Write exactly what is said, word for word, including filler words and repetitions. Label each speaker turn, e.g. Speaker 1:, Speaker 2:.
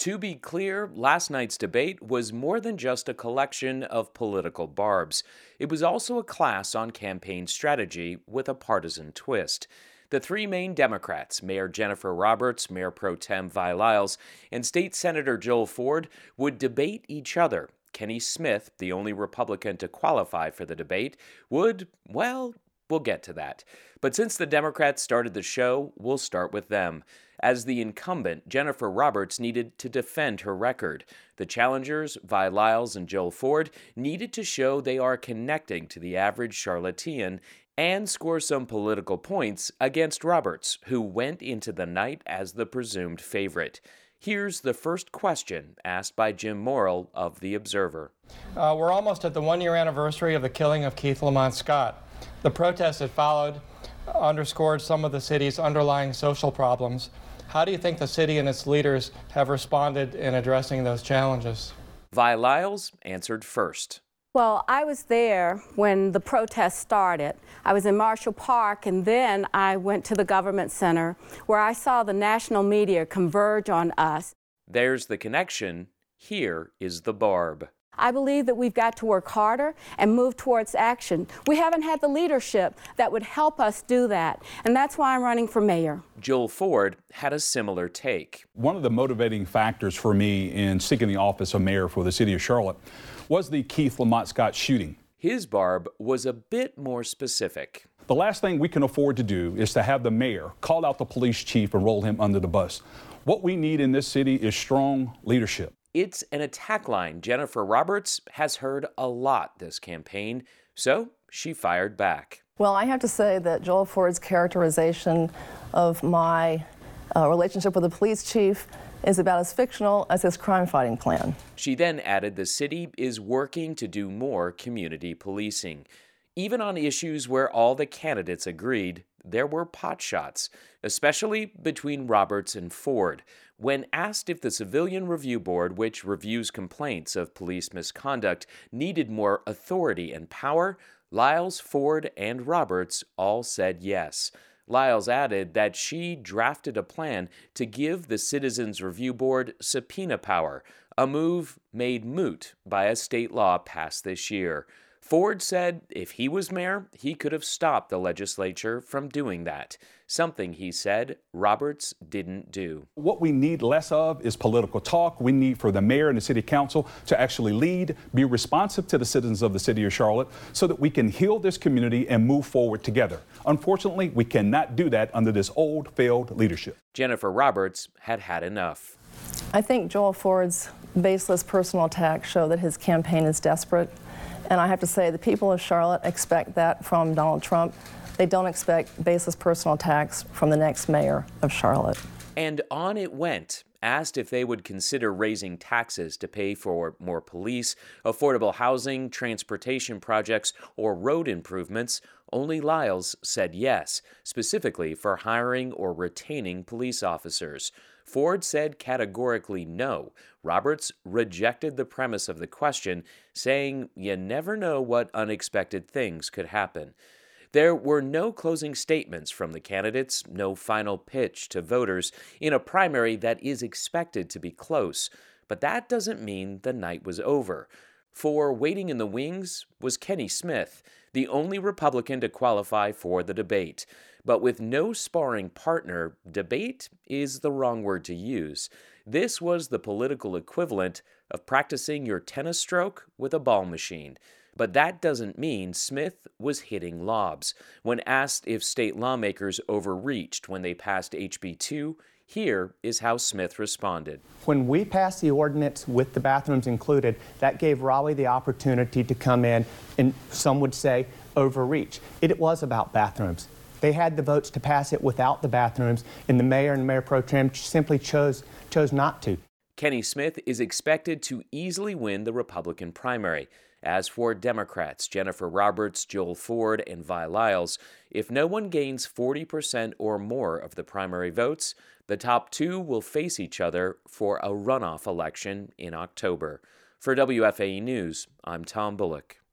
Speaker 1: To be clear, last night's debate was more than just a collection of political barbs. It was also a class on campaign strategy with a partisan twist. The three main Democrats, Mayor Jennifer Roberts, Mayor Pro Tem Vi Lyles, and State Senator Joel Ford, would debate each other. Kenny Smith, the only Republican to qualify for the debate, would, well, we'll get to that. But since the Democrats started the show, we'll start with them. As the incumbent, Jennifer Roberts needed to defend her record. The challengers, Vi Lyles and Joel Ford, needed to show they are connecting to the average Charlottean and score some political points against Roberts, who went into the night as the presumed favorite. Here's the first question asked by Jim Morrill of The Observer.
Speaker 2: Uh, we're almost at the one-year anniversary of the killing of Keith Lamont Scott. The protests that followed underscored some of the city's underlying social problems. How do you think the city and its leaders have responded in addressing those challenges?
Speaker 1: Vi Lyles answered first.
Speaker 3: Well, I was there when the protest started. I was in Marshall Park, and then I went to the Government Center, where I saw the national media converge on us.
Speaker 1: There's the connection. Here is the barb.
Speaker 3: I believe that we've got to work harder and move towards action. We haven't had the leadership that would help us do that, and that's why I'm running for mayor.
Speaker 1: Joel Ford had a similar take.
Speaker 4: One of the motivating factors for me in seeking the office of mayor for the city of Charlotte was the Keith Lamont Scott shooting.
Speaker 1: His barb was a bit more specific.
Speaker 4: The last thing we can afford to do is to have the mayor call out the police chief and roll him under the bus. What we need in this city is strong leadership.
Speaker 1: It's an attack line Jennifer Roberts has heard a lot this campaign, so she fired back.
Speaker 5: Well, I have to say that Joel Ford's characterization of my uh, relationship with the police chief is about as fictional as his crime-fighting plan.
Speaker 1: She then added the city is working to do more community policing. Even on issues where all the candidates agreed, there were potshots, especially between Roberts and Ford. When asked if the Civilian Review Board, which reviews complaints of police misconduct, needed more authority and power, Lyles, Ford, and Roberts all said yes. Lyles added that she drafted a plan to give the Citizens Review Board subpoena power, a move made moot by a state law passed this year. Ford said if he was mayor, he could have stopped the legislature from doing that, something he said Roberts didn't do.
Speaker 4: What we need less of is political talk. We need for the mayor and the city council to actually lead, be responsive to the citizens of the city of Charlotte so that we can heal this community and move forward together. Unfortunately, we cannot do that under this old, failed leadership.
Speaker 1: Jennifer Roberts had had enough.
Speaker 5: I think Joel Ford's baseless personal attacks show that his campaign is desperate. And I have to say, the people of Charlotte expect that from Donald Trump. They don't expect baseless personal attacks from the next mayor of Charlotte.
Speaker 1: And on it went. Asked if they would consider raising taxes to pay for more police, affordable housing, transportation projects, or road improvements, only Lyles said yes, specifically for hiring or retaining police officers. Ford said categorically no. Roberts rejected the premise of the question, saying you never know what unexpected things could happen. There were no closing statements from the candidates, no final pitch to voters in a primary that is expected to be close. But that doesn't mean the night was over. For waiting in the wings was Kenny Smith, the only Republican to qualify for the debate. But with no sparring partner, debate is the wrong word to use. This was the political equivalent of practicing your tennis stroke with a ball machine. But that doesn't mean Smith was hitting lobs. When asked if state lawmakers overreached when they passed H B two, here is how Smith responded.
Speaker 6: When we passed the ordinance with the bathrooms included, that gave Raleigh the opportunity to come in and, some would say, overreach. It was about bathrooms. They had the votes to pass it without the bathrooms, and the mayor and Mayor Pro Tem simply chose, chose not to.
Speaker 1: Kenny Smith is expected to easily win the Republican primary. As for Democrats, Jennifer Roberts, Joel Ford, and Vi Lyles, if no one gains forty percent or more of the primary votes, the top two will face each other for a runoff election in October. For W F A E News, I'm Tom Bullock.